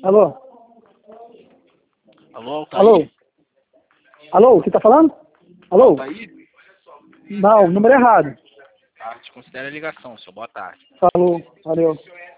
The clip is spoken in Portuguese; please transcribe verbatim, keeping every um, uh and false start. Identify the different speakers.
Speaker 1: Alô?
Speaker 2: Alô, Altair?
Speaker 1: Alô? Alô, quem tá falando? Alô?
Speaker 2: Altair?
Speaker 1: Não, número errado.
Speaker 2: Ah, te considera a ligação, senhor. Boa tarde.
Speaker 1: Falou, valeu.